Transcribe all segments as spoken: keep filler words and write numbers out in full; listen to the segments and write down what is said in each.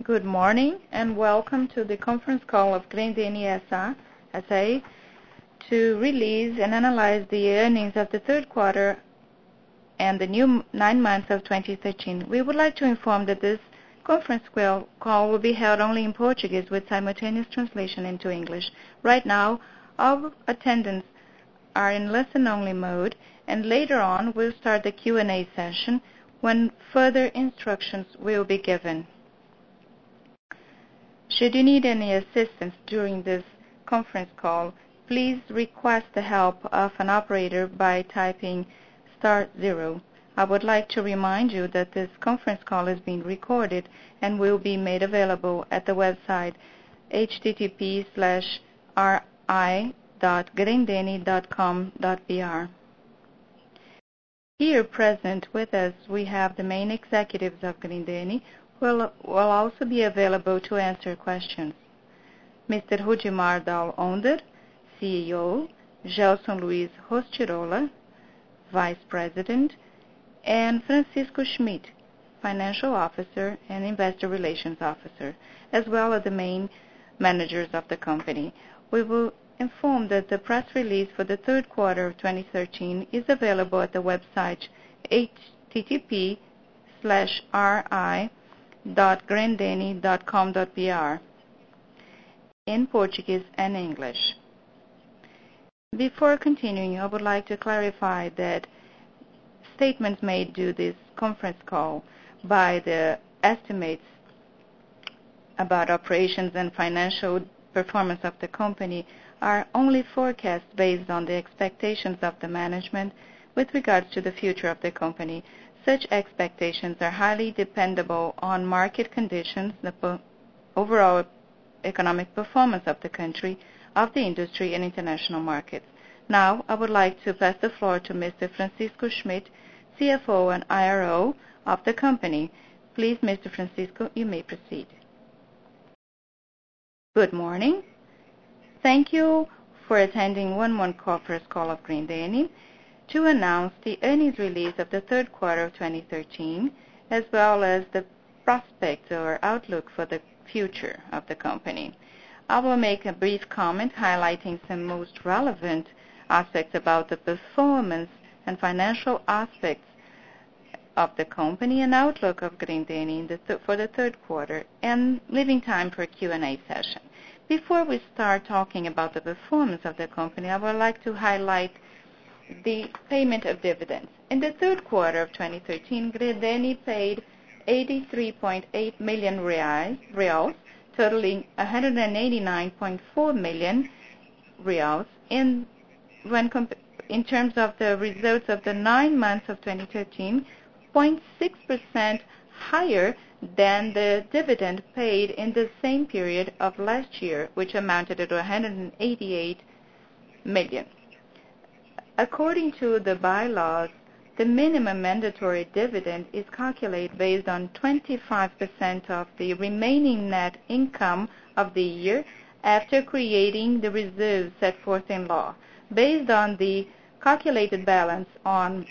Good morning and welcome to the conference call of Grendene S A to release and analyze the earnings of the third quarter and the new nine months of twenty thirteen. We would like to inform that this conference call will be held only in Portuguese with simultaneous translation into English. Right now, all attendants are in listen-only mode, and later on we'll start the Q and A session when further instructions will be given. Should you need any assistance during this conference call, please request the help of an operator by typing star zero. I would like to remind you that this conference call is being recorded and will be made available at the website h t t p slash r i dot grendene dot com dot b r. Here present with us we have the main executives of Grendene, Will, will also be available to answer questions. Mister Rudimar Dal Onder, C E O, Gelson Luiz Rostirola, Vice President, and Francisco Schmidt, Financial Officer and Investor Relations Officer, as well as the main managers of the company. We will inform that the press release for the third quarter of twenty thirteen is available at the website h t t p slash r i dot grendene dot com dot b r in Portuguese and English. Before continuing, I would like to clarify that statements made during this conference call by the estimates about operations and financial performance of the company are only forecasts based on the expectations of the management with regards to the future of the company. Such expectations are highly dependable on market conditions, the overall economic performance of the country, of the industry, and international markets. Now, I would like to pass the floor to Mister Francisco Schmidt, C F O and I R O of the company. Please, Mister Francisco, you may proceed. Good morning. Thank you for attending one one conference call of Grendene to announce the earnings release of the third quarter of twenty thirteen, as well as the prospects or outlook for the future of the company. I will make a brief comment highlighting some most relevant aspects about the performance and financial aspects of the company and outlook of Grendene in the th- for the third quarter, and leaving time for a Q and A session. Before we start talking about the performance of the company, I would like to highlight the payment of dividends. In the third quarter of twenty thirteen, Grendene paid eighty-three point eight million reais, reals, totaling one hundred eighty-nine point four million reals in when comp- in terms of the results of the nine months of twenty thirteen, zero point six percent higher than the dividend paid in the same period of last year, which amounted to one hundred eighty-eight million. According to the bylaws, the minimum mandatory dividend is calculated based on twenty-five percent of the remaining net income of the year after creating the reserves set forth in law. Based on the calculated balance on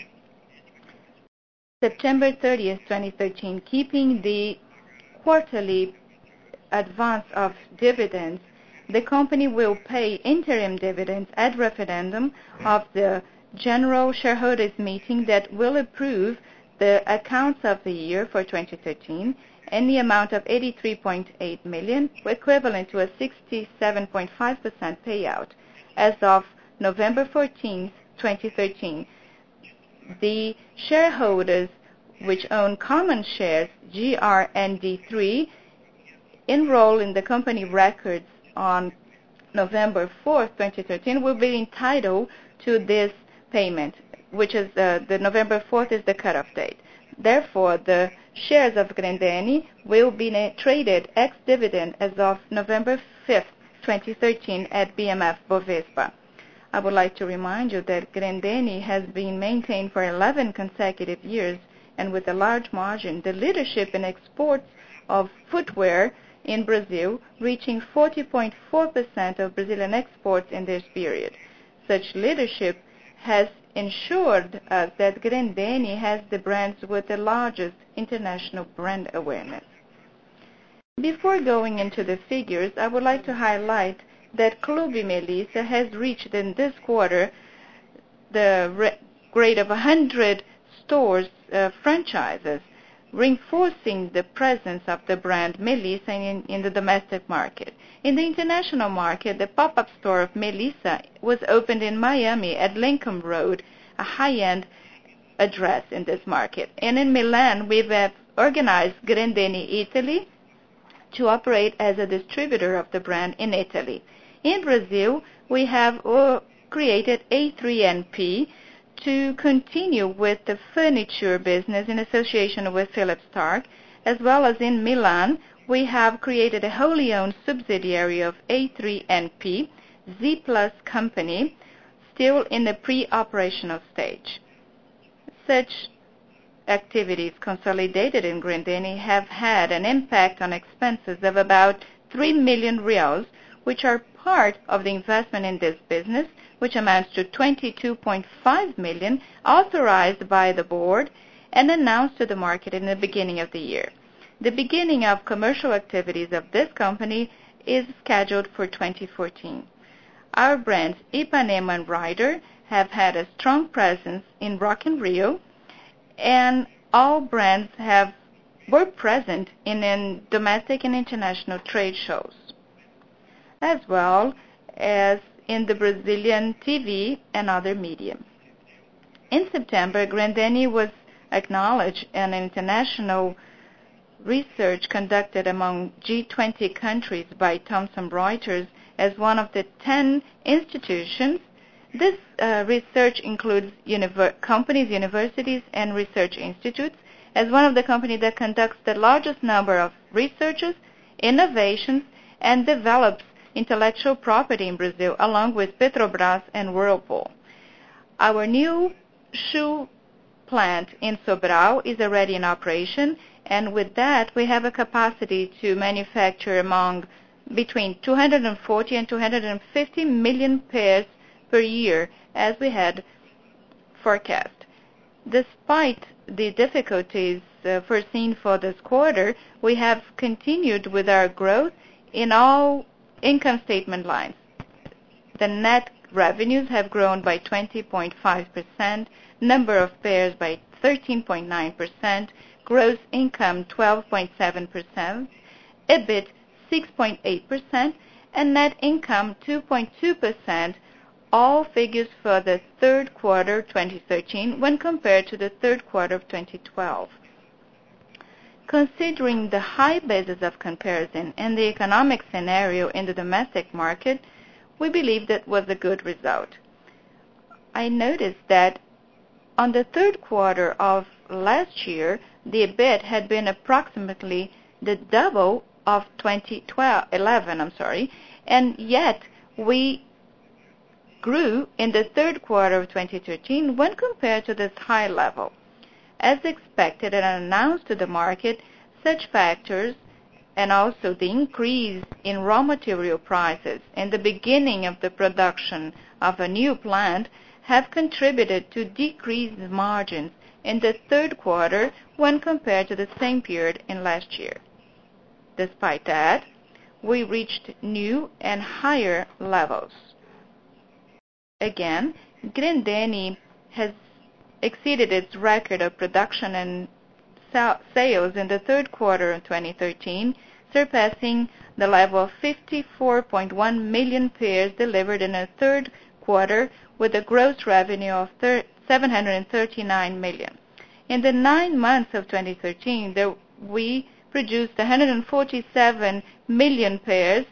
September thirtieth, twenty thirteen, keeping the quarterly advance of dividends, the company will pay interim dividends at referendum of the General Shareholders Meeting that will approve the accounts of the year for twenty thirteen in the amount of eighty-three point eight million, equivalent to a sixty-seven point five percent payout. As of November fourteenth, twenty thirteen, the shareholders which own common shares G R N D three enroll in the company records on November fourth, twenty thirteen, will be entitled to this payment, which is uh, the November fourth is the cutoff date. Therefore, the shares of Grendene will be traded ex-dividend as of November fifth, twenty thirteen at B M F Bovespa. I would like to remind you that Grendene has been maintained for eleven consecutive years and with a large margin the leadership in exports of footwear in Brazil, reaching forty point four percent of Brazilian exports in this period. Such leadership has ensured us that Grendene has the brands with the largest international brand awareness. Before going into the figures, I would like to highlight that Clube Melissa has reached in this quarter the grade of one hundred stores uh, franchises, reinforcing the presence of the brand Melissa in, in the domestic market. In the international market, the pop-up store of Melissa was opened in Miami at Lincoln Road, a high-end address in this market. And in Milan, we've uh, organized Grendene Italy to operate as a distributor of the brand in Italy. In Brazil, we have uh, created A three N P to continue with the furniture business in association with Philip Stark, as well as in Milan, we have created a wholly owned subsidiary of A three N P, Z Plus Company, still in the pre-operational stage. Such activities consolidated in Grendene have had an impact on expenses of about three million reals, which are part of the investment in this business, which amounts to twenty-two point five million, authorized by the board and announced to the market in the beginning of the year. The beginning of commercial activities of this company is scheduled for twenty fourteen. Our brands Ipanema and Rider have had a strong presence in Rock in Rio, and all brands have were present in, in domestic and international trade shows, as well as in the Brazilian T V and other media. In September, Grendene was acknowledged in international research conducted among G twenty countries by Thomson Reuters as one of the ten institutions. This uh, research includes univer- companies, universities, and research institutes, as one of the companies that conducts the largest number of researches, innovations, and develops intellectual property in Brazil, along with Petrobras and Whirlpool. Our new shoe plant in Sobral is already in operation, and with that, we have a capacity to manufacture among between two hundred forty and two hundred fifty million pairs per year, as we had forecast. Despite the difficulties uh, foreseen for this quarter, we have continued with our growth in all income statement lines. The net revenues have grown by twenty point five percent, number of pairs by thirteen point nine percent, gross income twelve point seven percent, EBIT six point eight percent, and net income two point two percent, all figures for the third quarter twenty thirteen when compared to the third quarter of twenty twelve. Considering the high basis of comparison and the economic scenario in the domestic market, we believe that was a good result. I noticed that on the third quarter of last year, the EBIT had been approximately the double of twenty eleven, I'm sorry, and yet we grew in the third quarter of twenty thirteen when compared to this high level. As expected and announced to the market, such factors and also the increase in raw material prices and the beginning of the production of a new plant have contributed to decreased margins in the third quarter when compared to the same period in last year. Despite that, we reached new and higher levels. Again, Grendene has exceeded its record of production and sales in the third quarter of twenty thirteen, surpassing the level of fifty-four point one million pairs delivered in the third quarter with a gross revenue of seven hundred thirty-nine million. In the nine months of twenty thirteen, there, we produced one hundred forty-seven million pairs,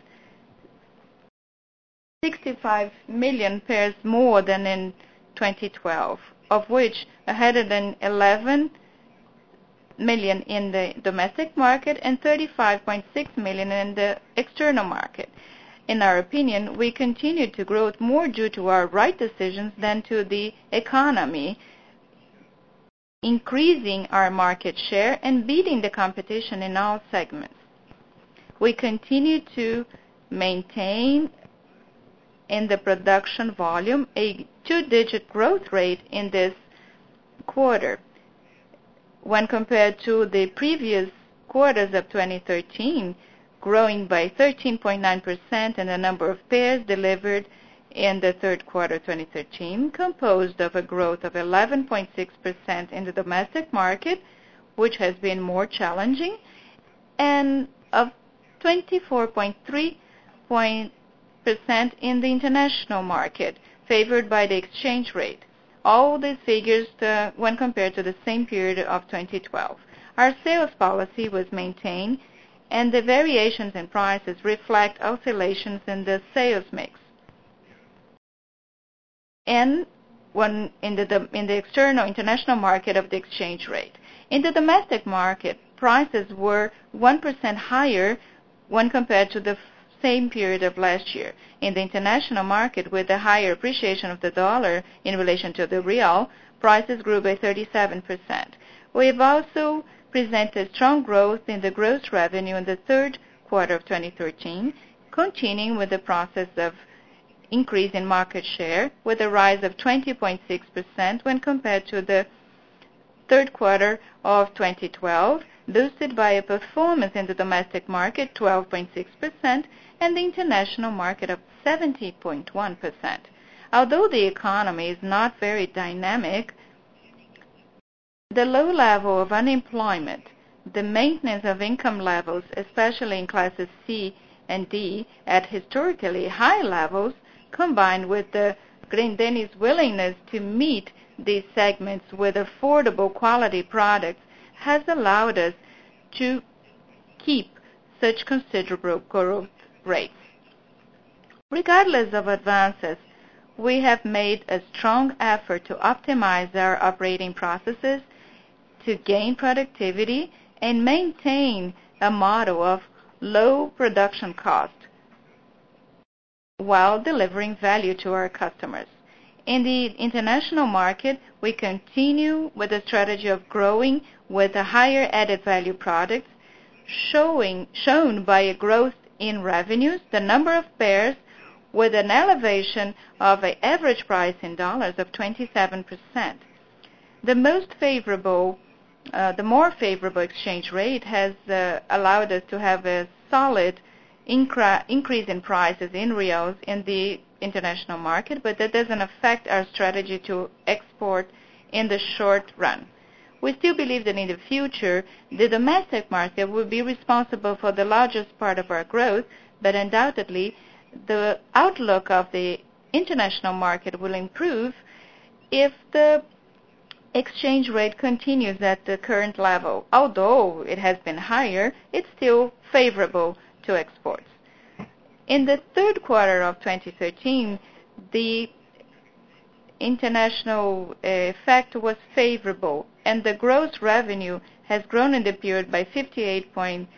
sixty-five million pairs more than in twenty twelve, of which one hundred eleven million in the domestic market and thirty-five point six million in the external market. In our opinion, we continued to grow more due to our right decisions than to the economy, increasing our market share and beating the competition in all segments. We continue to maintain in the production volume a two-digit growth rate in this quarter. When compared to the previous quarters of twenty thirteen, growing by thirteen point nine percent in the number of pairs delivered in the third quarter twenty thirteen, composed of a growth of eleven point six percent in the domestic market, which has been more challenging, and of twenty-four point three percent in the international market, favored by the exchange rate. All these figures uh, when compared to the same period of twenty twelve. Our sales policy was maintained, and the variations in prices reflect oscillations in the sales mix. And when in the, in the external international market of the exchange rate. In the domestic market, prices were one percent higher when compared to the same period of last year. In the international market, with the higher appreciation of the dollar in relation to the real, prices grew by thirty-seven percent. We have also presented strong growth in the gross revenue in the third quarter of twenty thirteen, continuing with the process of increase in market share with a rise of twenty point six percent when compared to the third quarter of twenty twelve, boosted by a performance in the domestic market twelve point six percent and the international market of seventy point one percent. Although the economy is not very dynamic, the low level of unemployment, the maintenance of income levels, especially in classes C and D, at historically high levels, combined with the Grendene's willingness to meet these segments with affordable quality products, has allowed us to keep such considerable growth rates. Regardless of advances, we have made a strong effort to optimize our operating processes, to gain productivity, and maintain a model of low production cost while delivering value to our customers. In the international market, we continue with a strategy of growing with a higher added value products, showing, shown by a growth in revenues, the number of pairs, with an elevation of an average price in dollars of twenty-seven percent. The most favorable, uh, the more favorable exchange rate has uh, allowed us to have a solid incra- increase in prices in reals in the international market, but that doesn't affect our strategy to export in the short run. We still believe that in the future, the domestic market will be responsible for the largest part of our growth, but undoubtedly, the outlook of the international market will improve if the exchange rate continues at the current level. Although it has been higher, it's still favorable to exports. In the third quarter of twenty thirteen, the international effect was favorable, and the gross revenue has grown in the period by fifty-eight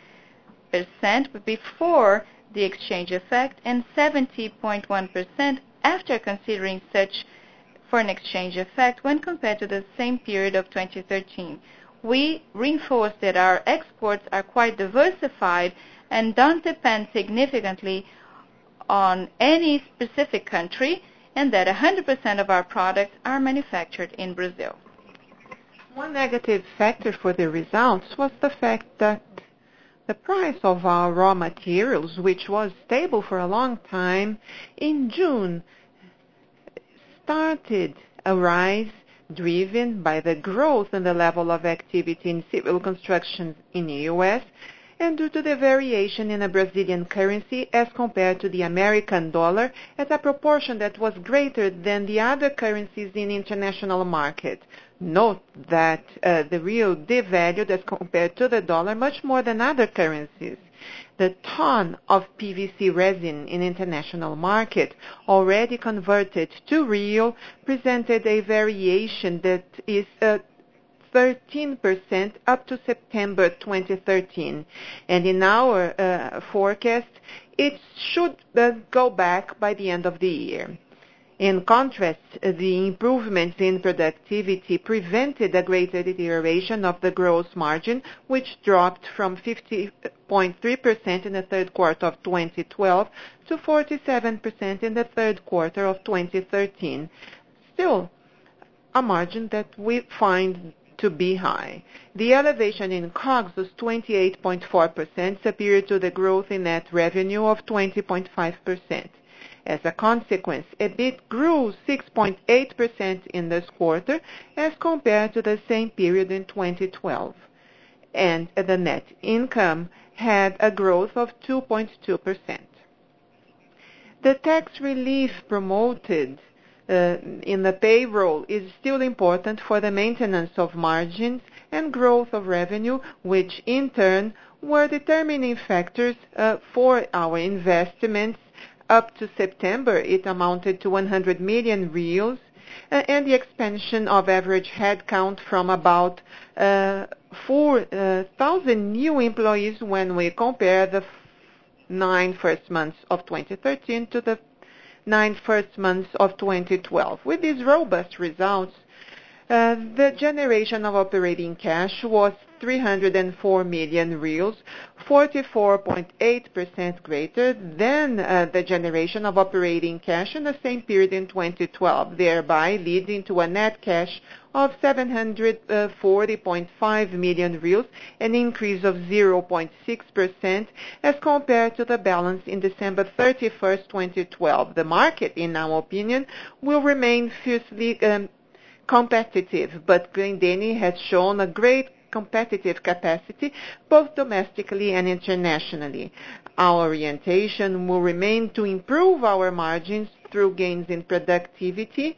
percent before the exchange effect and seventy point one percent after considering such foreign exchange effect when compared to the same period of twenty thirteen. We reinforced that our exports are quite diversified and don't depend significantly on any specific country, and that one hundred percent of our products are manufactured in Brazil. One negative factor for the results was the fact that the price of our raw materials, which was stable for a long time, in June started a rise driven by the growth in the level of activity in civil construction in the U S and due to the variation in the Brazilian currency as compared to the American dollar at a proportion that was greater than the other currencies in the international market. Note that uh, the real devalued as compared to the dollar much more than other currencies. The ton of P V C resin in international market, already converted to real, presented a variation that is uh, thirteen percent up to September twenty thirteen. And in our uh, forecast, it should uh, go back by the end of the year. In contrast, the improvements in productivity prevented a greater deterioration of the gross margin, which dropped from fifty point three percent in the third quarter of twenty twelve to forty-seven percent in the third quarter of twenty thirteen. Still, a margin that we find to be high. The elevation in COGS was twenty-eight point four percent, superior to the growth in net revenue of twenty point five percent. As a consequence, EBIT grew six point eight percent in this quarter as compared to the same period in twenty twelve. And the net income had a growth of two point two percent. The tax relief promoted uh, in the payroll is still important for the maintenance of margins and growth of revenue, which in turn were determining factors uh, for our investments. Up to September, it amounted to one hundred million reals, uh, and the expansion of average headcount from about uh, four thousand new employees when we compare the nine first months of twenty thirteen to the nine first months of twenty twelve. With these robust results, uh, the generation of operating cash was three hundred four million reals, forty-four point eight percent greater than uh, the generation of operating cash in the same period in twenty twelve, thereby leading to a net cash of seven hundred forty point five million reals, an increase of zero point six percent as compared to the balance in December thirty-first, twenty twelve. The market, in our opinion, will remain fiercely um, competitive, but Grendene has shown a great competitive capacity both domestically and internationally. Our orientation will remain to improve our margins through gains in productivity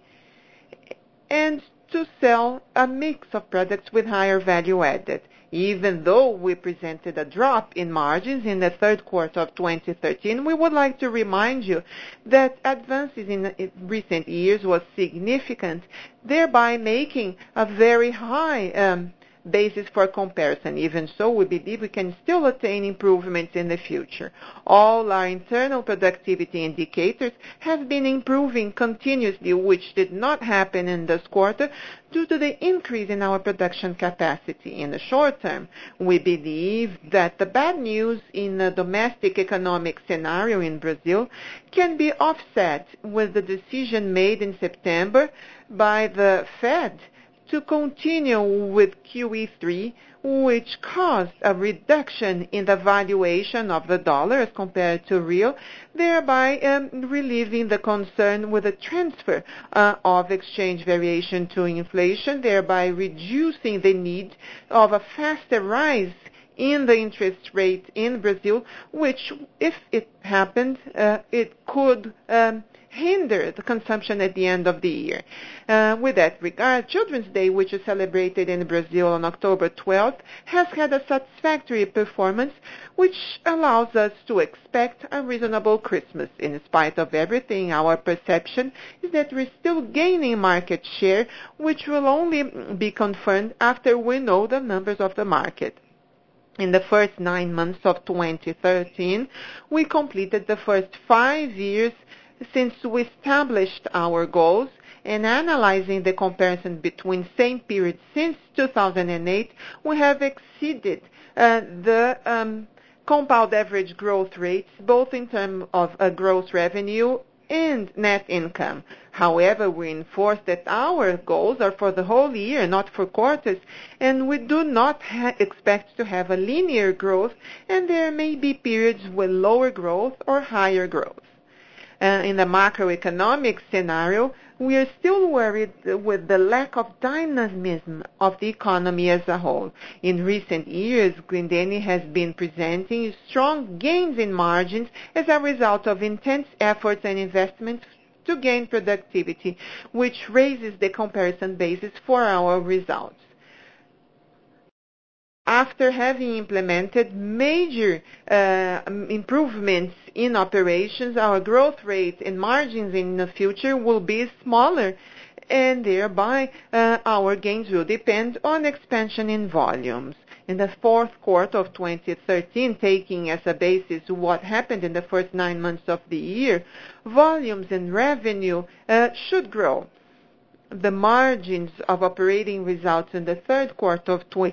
and to sell a mix of products with higher value added. Even though we presented a drop in margins in the third quarter of twenty thirteen, we would like to remind you that advances in recent years was significant, thereby making a very high um, basis for comparison. Even so, we believe we can still attain improvements in the future. All our internal productivity indicators have been improving continuously, which did not happen in this quarter due to the increase in our production capacity. In the short term, we believe that the bad news in the domestic economic scenario in Brazil can be offset with the decision made in September by the Fed to continue with Q E three, which caused a reduction in the valuation of the dollar as compared to real, thereby um, relieving the concern with the transfer uh, of exchange variation to inflation, thereby reducing the need of a faster rise in the interest rate in Brazil, which, if it happened, uh, it could um, hinder the consumption at the end of the year. Uh, with that regard, Children's Day, which is celebrated in Brazil on October twelfth, has had a satisfactory performance, which allows us to expect a reasonable Christmas. In spite of everything, our perception is that we're still gaining market share, which will only be confirmed after we know the numbers of the market. In the first nine months of twenty thirteen, we completed the first five years since we established our goals, and analyzing the comparison between same periods since two thousand eight, we have exceeded uh, the um, compound average growth rates, both in terms of uh, gross revenue and net income. However, we enforce that our goals are for the whole year, not for quarters, and we do not ha- expect to have a linear growth, and there may be periods with lower growth or higher growth. Uh, in the macroeconomic scenario, we are still worried with the lack of dynamism of the economy as a whole. In recent years, Grendene has been presenting strong gains in margins as a result of intense efforts and investments to gain productivity, which raises the comparison basis for our results. After having implemented major uh, improvements in operations, our growth rate and margins in the future will be smaller, and thereby uh, our gains will depend on expansion in volumes. In the fourth quarter of twenty thirteen, taking as a basis what happened in the first nine months of the year, volumes and revenue uh, should grow. The margins of operating results in the third quarter of twenty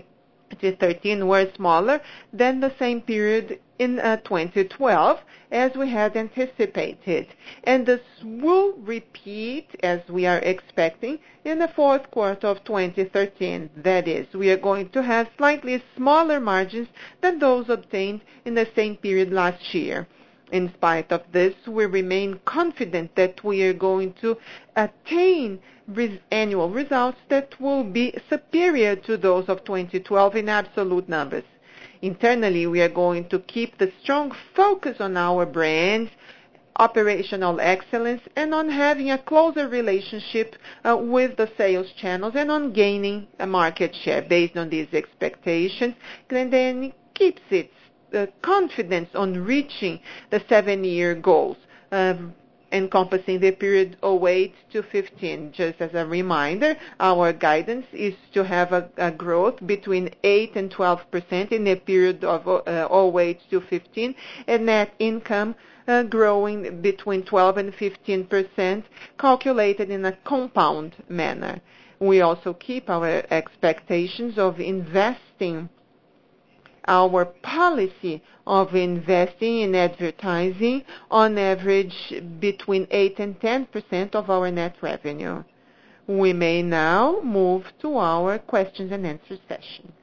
twenty thirteen were smaller than the same period in uh, twenty twelve, as we had anticipated. And this will repeat, as we are expecting, in the fourth quarter of twenty thirteen. That is, we are going to have slightly smaller margins than those obtained in the same period last year. In spite of this, we remain confident that we are going to attain res- annual results that will be superior to those of twenty twelve in absolute numbers. Internally, we are going to keep the strong focus on our brands, operational excellence, and on having a closer relationship uh, with the sales channels and on gaining a market share. Based on these expectations, Grendene keeps its Uh, confidence on reaching the seven-year goals, uh, encompassing the period oh eight to fifteen. Just as a reminder, our guidance is to have a, a growth between eight and twelve percent in the period of uh, oh eight to fifteen, and net income uh, growing between twelve and fifteen percent, calculated in a compound manner. We also keep our expectations of investing our policy of investing in advertising on average between eight and ten percent of our net revenue. We may now move to our questions and answers session.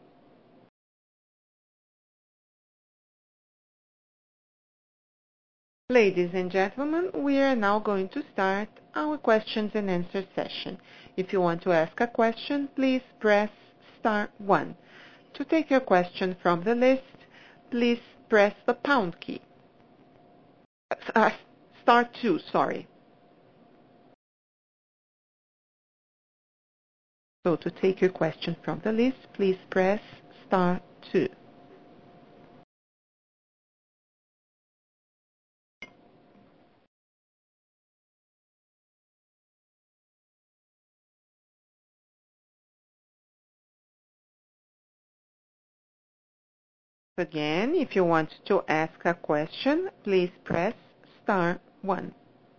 Ladies and gentlemen, we are now going to start our questions and answers session. If you want to ask a question, please press star one. To take your question from the list, please press the pound key. Uh, star two, sorry. So to take your question from the list, please press star two. Again, if you want to ask a question, please press star one.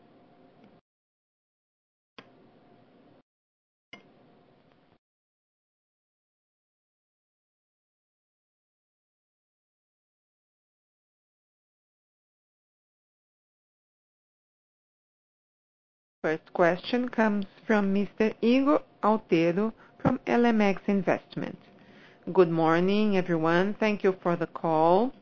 First question comes from Mister Igor Altero from L M X Investments. Good morning, everyone. Thank you for the call.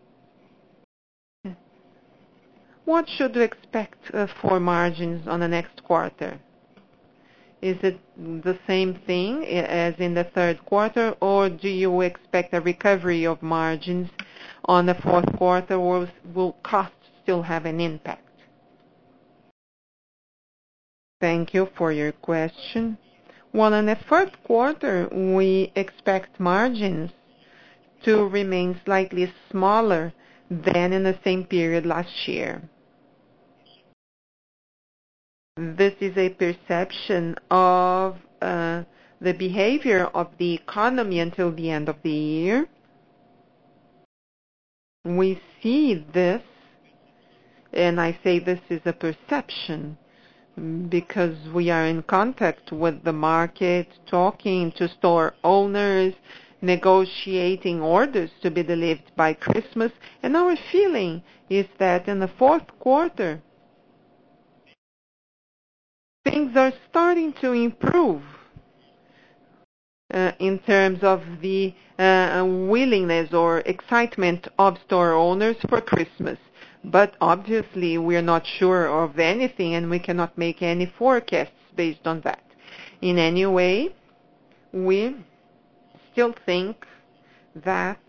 What should we expect uh, for margins on the next quarter? Is it the same thing as in the third quarter, or do you expect a recovery of margins on the fourth quarter, or will costs still have an impact? Thank you for your question. Well, in the first quarter, we expect margins to remain slightly smaller than in the same period last year. This is a perception of uh, the behavior of the economy until the end of the year. We see this, and I say this is a perception, because we are in contact with the market, talking to store owners, negotiating orders to be delivered by Christmas, and our feeling is that in the fourth quarter, things are starting to improve uh, in terms of the uh, willingness or excitement of store owners for Christmas. But obviously, we are not sure of anything, and we cannot make any forecasts based on that. In any way, we still think that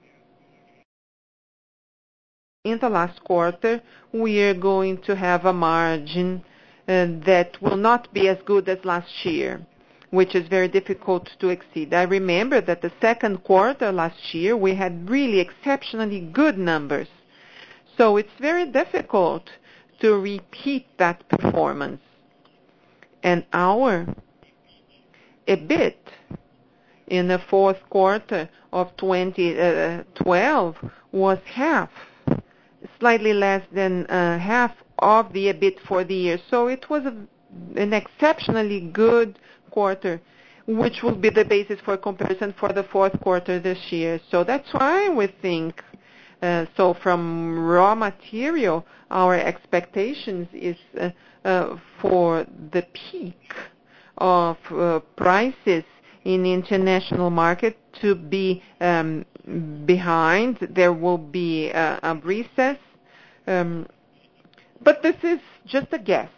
in the last quarter, we are going to have a margin uh, that will not be as good as last year, which is very difficult to exceed. I remember that the second quarter last year, we had really exceptionally good numbers. So it's very difficult to repeat that performance. And our EBIT in the fourth quarter of twenty twelve was half, slightly less than uh, half of the EBIT for the year. So it was a, an exceptionally good quarter. which will be the basis for comparison for the fourth quarter this year. So that's why we think, uh, so from raw material, our expectations is uh, uh, for the peak of uh, prices in the international market to be um, behind. There will be a, a recess, um, but this is just a guess.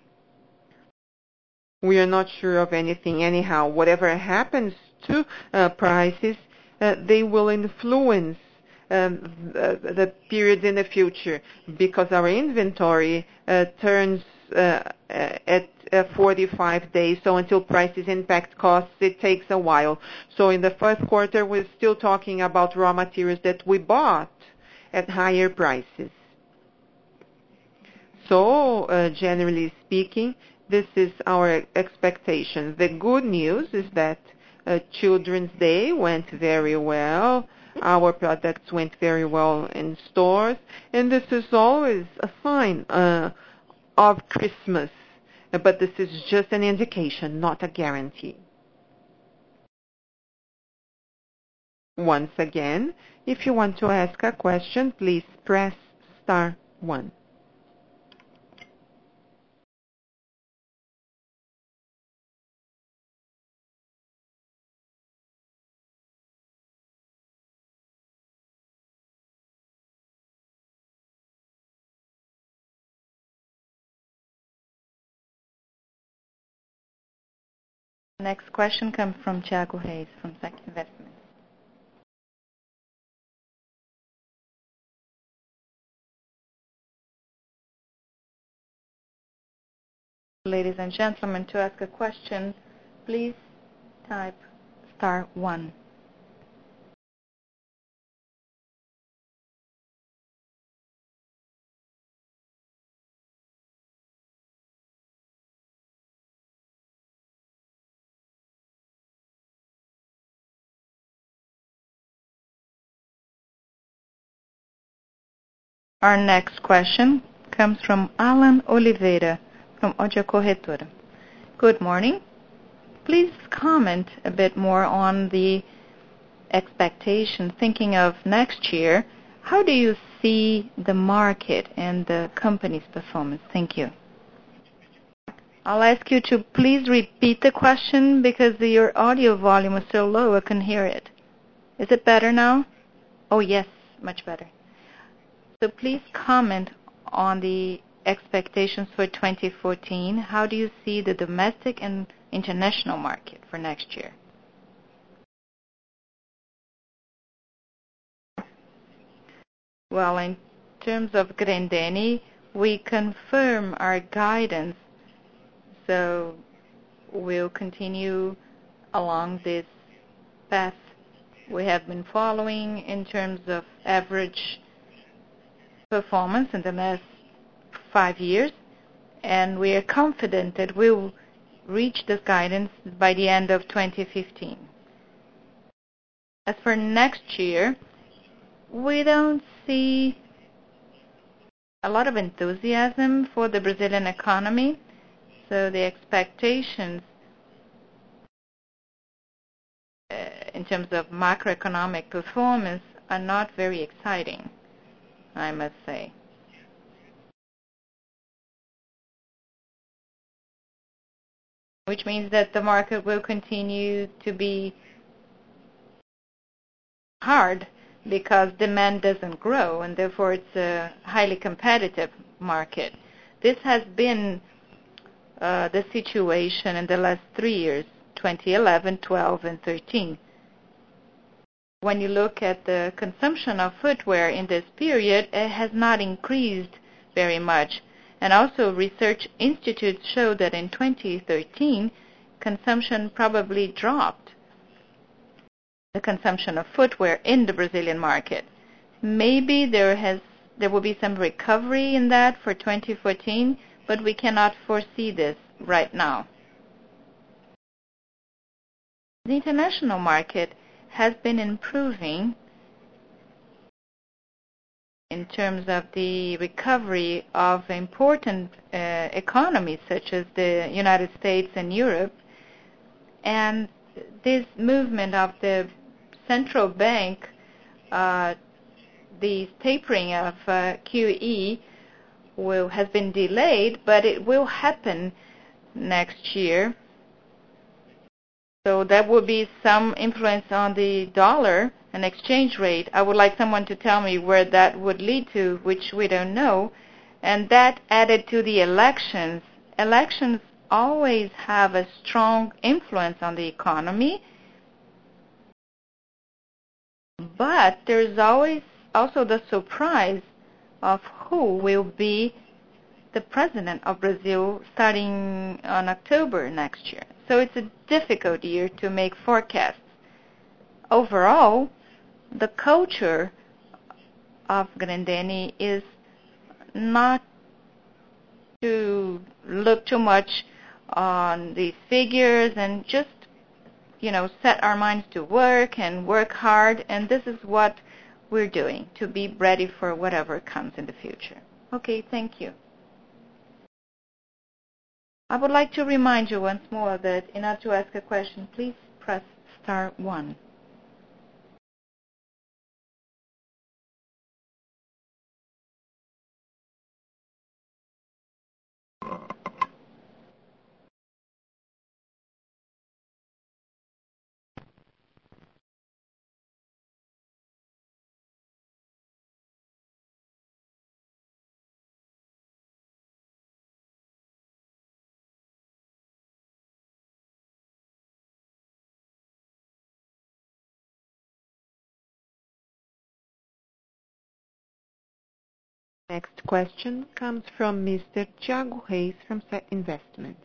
We are not sure of anything anyhow. Whatever happens to uh, prices, uh, they will influence um, the, the periods in the future, because our inventory uh, turns uh, at uh, forty-five days. So until prices impact costs, it takes a while. So in the first quarter, we're still talking about raw materials that we bought at higher prices. So uh, generally speaking, this is our expectation. The good news is that uh, Children's Day went very well. Our products went very well in stores, and this is always a sign uh, of Christmas. But this is just an indication, not a guarantee. Once again, if you want to ask a question, please press star one. Next question comes from Thiago Reis from S E C Investments. Ladies and gentlemen, to ask a question, please type star one. Our next question comes from Alan Oliveira from Odia Corretora. Good morning. Please comment a bit more on the expectation, thinking of next year. How do you see the market and the company's performance? Thank you. I'll ask you to please repeat the question because your audio volume is so low I can hear it. Is it better now? Oh, yes, much better. So please comment on the expectations for twenty fourteen. How do you see the domestic and international market for next year? Well, in terms of Grendene, we confirm our guidance. So we'll continue along this path we have been following in terms of average performance in the last five years, and we are confident that we will reach this guidance by the end of twenty fifteen. As for next year, we don't see a lot of enthusiasm for the Brazilian economy, so the expectations uh, in terms of macroeconomic performance are not very exciting, I must say. Which means that the market will continue to be hard because demand doesn't grow, and therefore it's a highly competitive market. This has been uh, the situation in the last three years, twenty eleven, twelve, and thirteen. When you look at the consumption of footwear in this period, it has not increased very much. And also research institutes show that in twenty thirteen, consumption probably dropped, the consumption of footwear in the Brazilian market. Maybe there has there will be some recovery in that for twenty fourteen, but we cannot foresee this right now. The international market has been improving in terms of the recovery of important uh, economies such as the United States and Europe. And this movement of the central bank, uh, the tapering of uh, Q E will has been delayed, but it will happen next year. So that will be some influence on the dollar and exchange rate. I would like someone to tell me where that would lead to, which we don't know. And that added to the elections. Elections always have a strong influence on the economy, but there's always also the surprise of who will be the president of Brazil starting on October next year. So it's a difficult year to make forecasts. Overall, the culture of Grendene is not to look too much on these figures and just, you know, set our minds to work and work hard. And this is what we're doing to be ready for whatever comes in the future. Okay, thank you. I would like to remind you once more that in order to ask a question, please press star one. Next question comes from Mister Thiago Reis from Set Investments.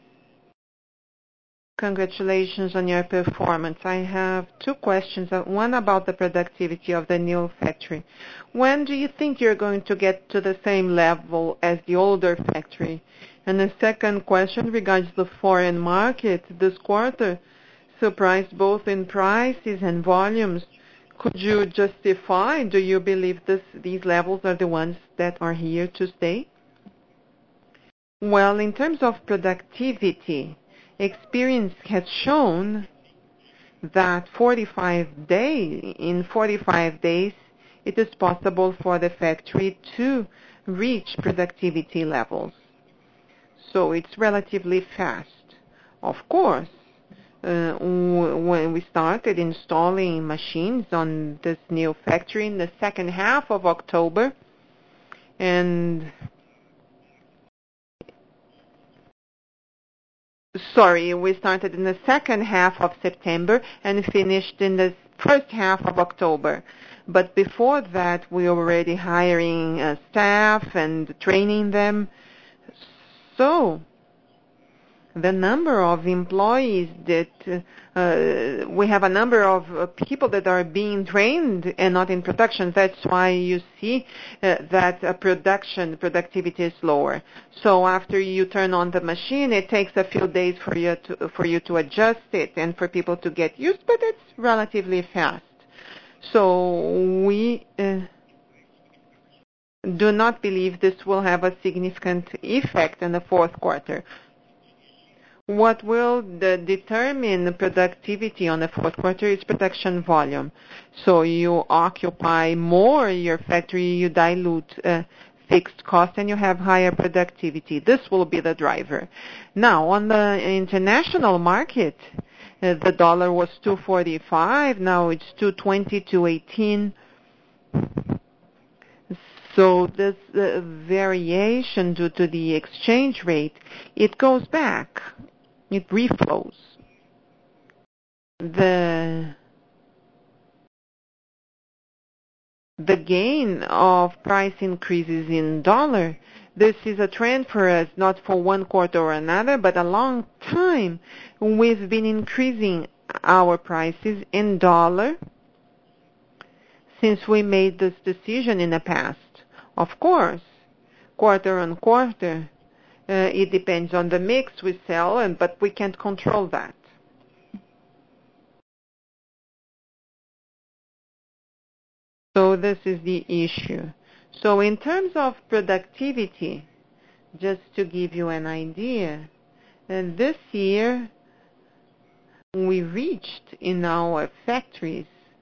Congratulations on your performance. I have two questions. One about the productivity of the new factory. When do you think you're going to get to the same level as the older factory? And the second question regards the foreign market. This quarter surprised both in prices and volumes. Could you justify, do you believe this, these levels are the ones that are here to stay? Well, in terms of productivity, experience has shown that forty-five days, in forty-five days, it is possible for the factory to reach productivity levels. So it's relatively fast. Of course, Uh, when we started installing machines on this new factory in the second half of October, and sorry, we started in the second half of September and finished in the first half of October. But before that, we were already hiring uh, staff and training them. So the number of employees that uh, we have a number of uh, people that are being trained and not in production. That's why you see uh, that uh, production productivity is lower. So after you turn on the machine, it takes a few days for you to for you to adjust it and for people to get used, but it's relatively fast. So we uh, do not believe this will have a significant effect in the fourth quarter. What will the determine productivity on the fourth quarter is production volume. So you occupy more your factory, you dilute uh, fixed cost, and you have higher productivity. This will be the driver. Now, on the international market, uh, the dollar was two forty-five. Now it's two twenty, two eighteen. So this uh, variation due to the exchange rate, it goes back. It reflows. The the gain of price increases in dollar, this is a trend for us, not for one quarter or another, but a long time. We've been increasing our prices in dollar since we made this decision in the past. Of course, quarter on quarter, Uh, it depends on the mix we sell, and, but we can't control that. So this is the issue. So in terms of productivity, just to give you an idea, and this year we reached in our factories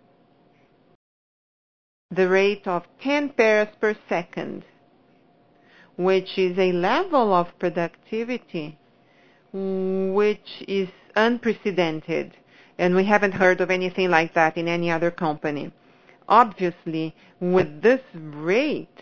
the rate of ten pairs per second, which is a level of productivity which is unprecedented, and we haven't heard of anything like that in any other company. Obviously, with this rate,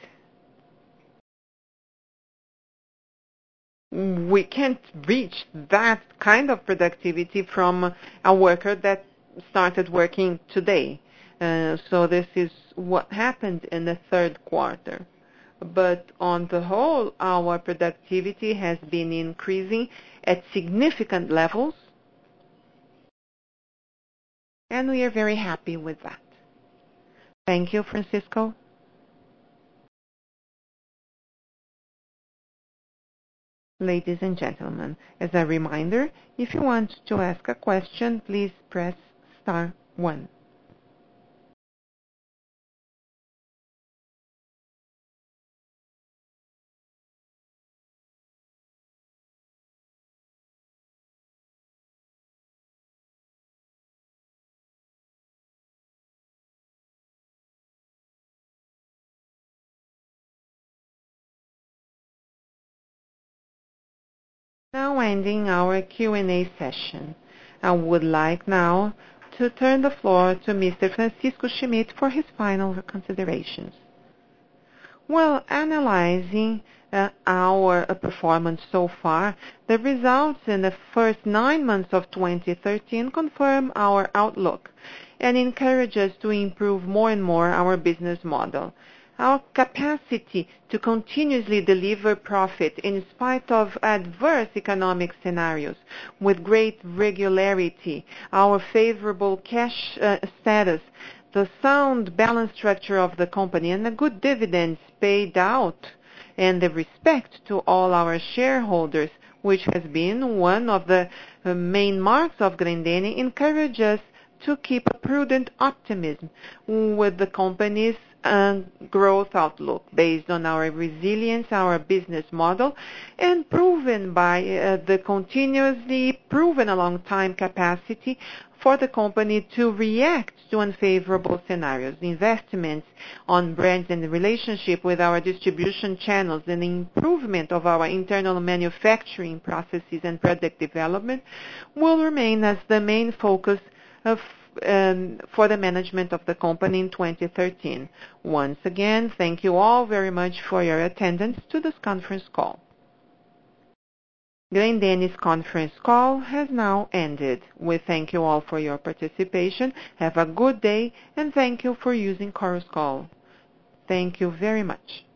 we can't reach that kind of productivity from a worker that started working today. Uh, so this is what happened in the third quarter. But on the whole, our productivity has been increasing at significant levels, and we are very happy with that. Thank you, Francisco. Ladies and gentlemen, as a reminder, if you want to ask a question, please press star one. Now ending our Q and A session. I would like now to turn the floor to Mister Francisco Schmidt for his final considerations. Well, analyzing uh, our uh, performance so far, the results in the first nine months of twenty thirteen confirm our outlook and encourage us to improve more and more our business model. Our capacity to continuously deliver profit in spite of adverse economic scenarios with great regularity, our favorable cash uh, status, the sound balance structure of the company, and the good dividends paid out, and the respect to all our shareholders, which has been one of the uh, main marks of Grendene, encourage us to keep a prudent optimism with the company's uh, growth outlook based on our resilience, our business model, and proven by uh, the continuously proven a long time capacity for the company to react to unfavorable scenarios. Investments on brands and the relationship with our distribution channels and the improvement of our internal manufacturing processes and product development will remain as the main focus of um, for the management of the company in twenty thirteen. Once again, thank you all very much for your attendance to this conference call. Grendene's conference call has now ended. We thank you all for your participation. Have a good day, and thank you for using Chorus Call. Thank you very much.